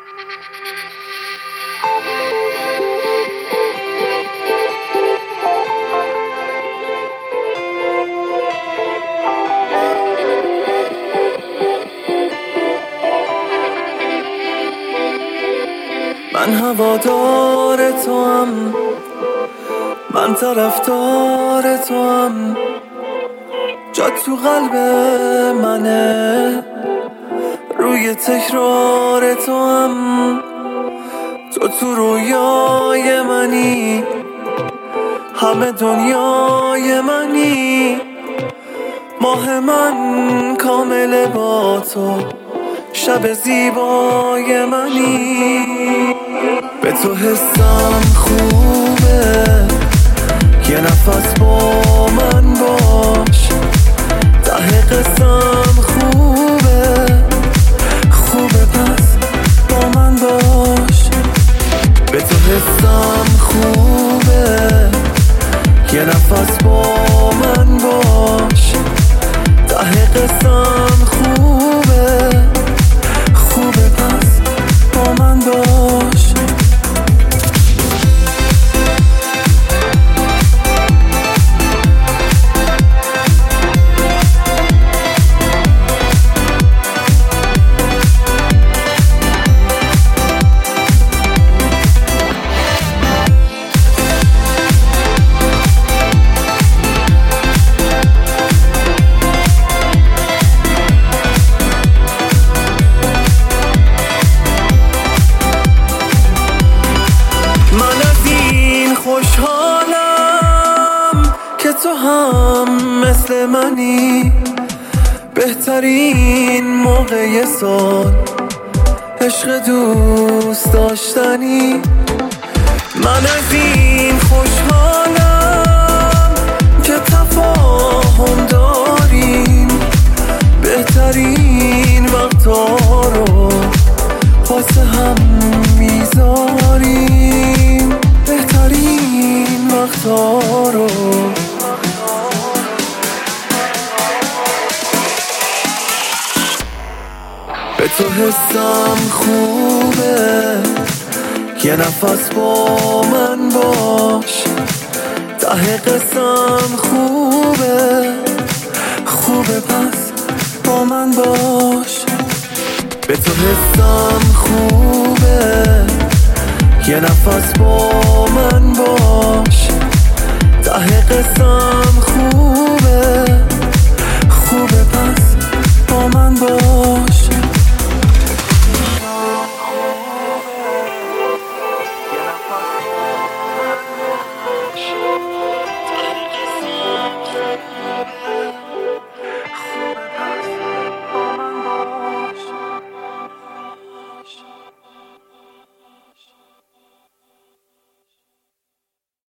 من هوادار تو هم، من طرفدار تو هم، جات تو قلب منه، روی تکرار تو هم، تو رویای منی، همه دنیای منی، ماه من کامل با تو، شب زیبای منی. به تو حسم خوبه، یه نفس با من باش، ته قسم خوبه، خوبه پس با من باش. به تو حسم خوبه، یه نفس با من باش، ته قسم خوبه، خوبه پس با من باش. خوشحالم که تو هم مثل منی، بهترین موقع سال عشق دوست داشتنی. من از این خوشحالم که تفاهم داریم، بهترین وقتا رو واسه هم میذاریم، بهترین وقتا رو. به تو حسم خوبه، یه نفس با من باش، ته قسم خوبه، خوبه پس با من باش. به تو حسم خوبه، یه نفس با من باش، ته قسم خوبه، خوبه پس با من باش.